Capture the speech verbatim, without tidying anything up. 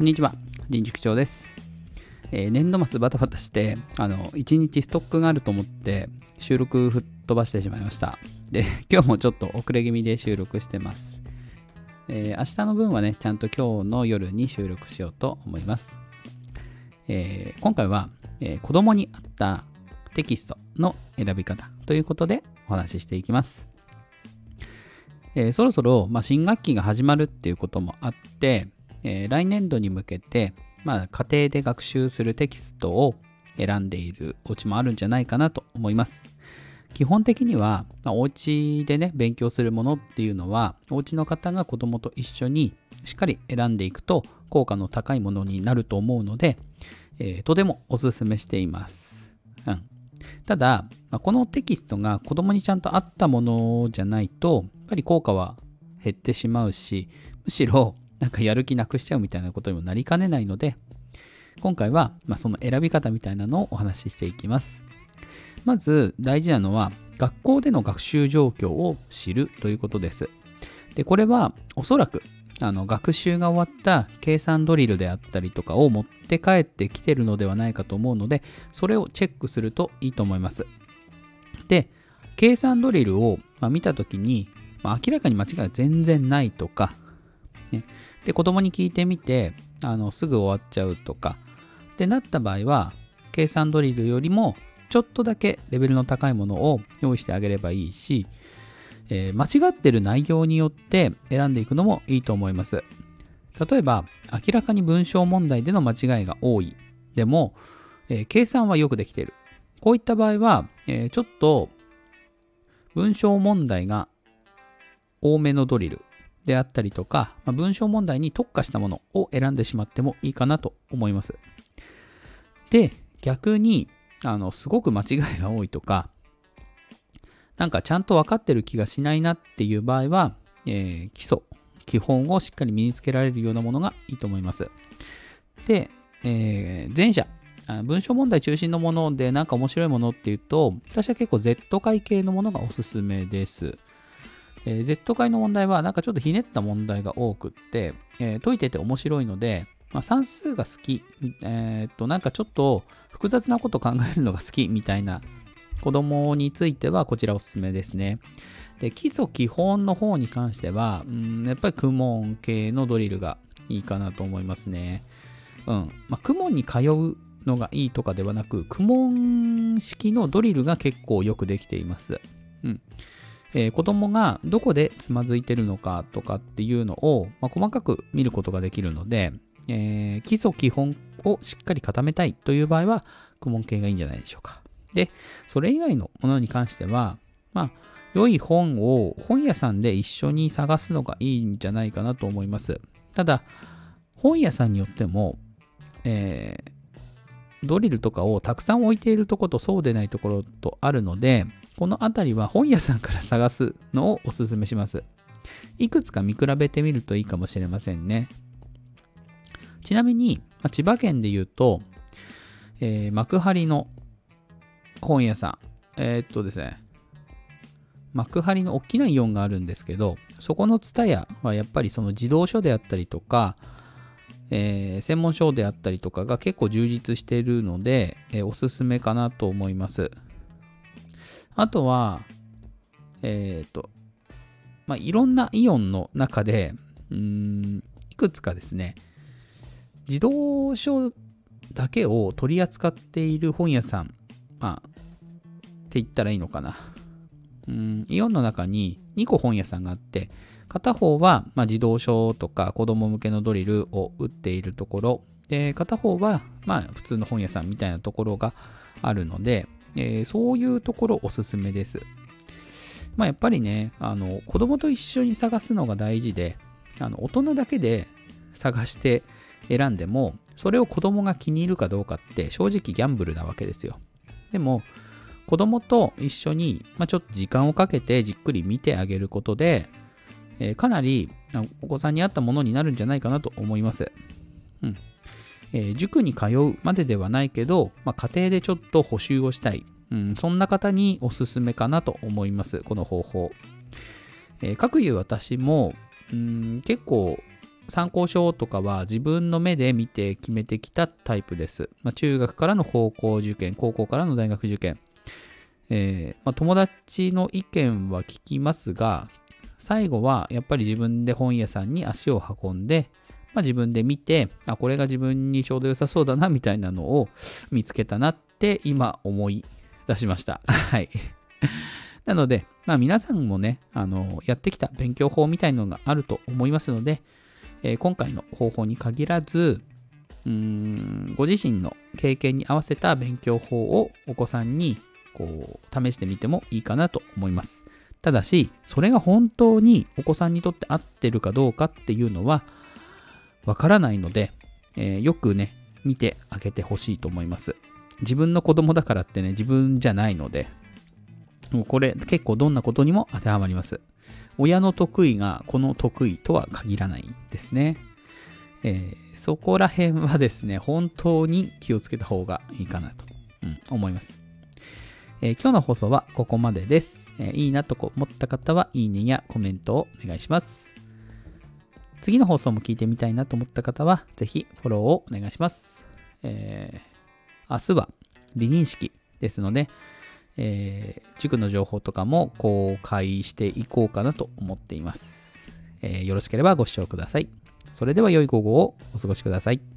こんにちは、人塾長です。えー、年度末バタバタして、あの、いちにちストックがあると思って収録吹っ飛ばしてしまいました。で、今日もちょっと遅れ気味で収録してます。えー、明日の分はね、ちゃんと今日の夜に収録しようと思います。えー、今回は、えー、子供に合ったテキストの選び方ということでお話ししていきます。えー、そろそろ、まあ、新学期が始まるっていうこともあって、えー、来年度に向けて、まあ、家庭で学習するテキストを選んでいるお家もあるんじゃないかなと思います。基本的には、まあ、お家でね勉強するものっていうのはお家の方が子供と一緒にしっかり選んでいくと効果の高いものになると思うので、えー、とてもおすすめしています。うん、ただ、まあ、このテキストが子供にちゃんと合ったものじゃないとやっぱり効果は減ってしまうし、むしろなんかやる気なくしちゃうみたいなことにもなりかねないので、今回は、まあ、その選び方みたいなのをお話ししていきます。まず大事なのは学校での学習状況を知るということです。で、これはおそらくあの学習が終わった計算ドリルであったりとかを持って帰ってきてるのではないかと思うので、それをチェックするといいと思います。で、計算ドリルを、まあ、見たときに、まあ、明らかに間違いが全然ないとか、ね、で子供に聞いてみてあのすぐ終わっちゃうとかってなった場合は、計算ドリルよりもちょっとだけレベルの高いものを用意してあげればいいし、えー、間違ってる内容によって選んでいくのもいいと思います。例えば明らかに文章問題での間違いが多いでも、えー、計算はよくできている、こういった場合は、えー、ちょっと文章問題が多めのドリルであったりとか、まあ、文章問題に特化したものを選んでしまってもいいかなと思います。で、逆にあのすごく間違いが多いとか、なんかちゃんと分かってる気がしないなっていう場合は、えー、基礎基本をしっかり身につけられるようなものがいいと思います。で、えー、前者文章問題中心のものでなんか面白いものっていうと、私は結構 Z 解系のものがおすすめです。えー、Z 解の問題はなんかちょっとひねった問題が多くって、えー、解いてて面白いので、まあ、算数が好き、えー、っとなんかちょっと複雑なことを考えるのが好きみたいな子供についてはこちらおすすめですね。で、基礎基本の方に関しては、うん、やっぱり公文系のドリルがいいかなと思いますね。うん。まあ、公文に通うのがいいとかではなく、公文式のドリルが結構よくできています。うん。えー、子供がどこでつまずいてるのかとかっていうのを、まあ、細かく見ることができるので、えー、基礎基本をしっかり固めたいという場合は公文系がいいんじゃないでしょうか。で、それ以外のものに関しては、まあ、良い本を本屋さんで一緒に探すのがいいんじゃないかなと思います。ただ、本屋さんによっても、えー、ドリルとかをたくさん置いているところとそうでないところとあるので、このあたりは本屋さんから探すのをおすすめします。いくつか見比べてみるといいかもしれませんね。ちなみに、まあ、千葉県で言うと、えー、幕張の本屋さん、えー、っとですね、幕張の大きなイオンがあるんですけど、そこの蔦屋はやっぱりその児童書であったりとか、えー、専門書であったりとかが結構充実しているので、えー、おすすめかなと思います。あとは、えっと、まあ、いろんなイオンの中で、うーん、いくつかですね、児童書だけを取り扱っている本屋さん、まあ、って言ったらいいのかな。うん、イオンの中ににこ本屋さんがあって、片方は、まあ、児童書とか子供向けのドリルを売っているところ、で片方は、まあ、普通の本屋さんみたいなところがあるので、えー、そういうところおすすめです。まあ、やっぱりね、あの子供と一緒に探すのが大事で、あの大人だけで探して選んでも、それを子供が気に入るかどうかって正直ギャンブルなわけですよ。でも子供と一緒に、まあ、ちょっと時間をかけてじっくり見てあげることで、えー、かなりお子さんに合ったものになるんじゃないかなと思います。うんえー、塾に通うまでではないけど、まあ、家庭でちょっと補習をしたい、うん、そんな方におすすめかなと思います、この方法。えー、かくいう私も、うん、結構参考書とかは自分の目で見て決めてきたタイプです。まあ、中学からの高校受験、高校からの大学受験、えーまあ、友達の意見は聞きますが、最後はやっぱり自分で本屋さんに足を運んで、まあ、自分で見て、あ、これが自分にちょうど良さそうだなみたいなのを見つけたなって今思い出しました。はい。なので、まあ、皆さんもね、あのやってきた勉強法みたいなのがあると思いますので、えー、今回の方法に限らず、うーんご自身の経験に合わせた勉強法をお子さんにこう試してみてもいいかなと思います。ただし、それが本当にお子さんにとって合ってるかどうかっていうのはわからないので、えー、よくね、見てあげてほしいと思います。自分の子供だからってね、自分じゃないので、もうこれ結構どんなことにも当てはまります。親の得意がこの得意とは限らないんですね。えー、そこら辺はですね、本当に気をつけた方がいいかなと、うん、思います。えー、今日の放送はここまでです。えー、いいなと思った方はいいねやコメントをお願いします。次の放送も聞いてみたいなと思った方はぜひフォローをお願いします。えー、明日は離任式ですので、えー、塾の情報とかも公開していこうかなと思っています。えー、よろしければご視聴ください。それでは良い午後をお過ごしください。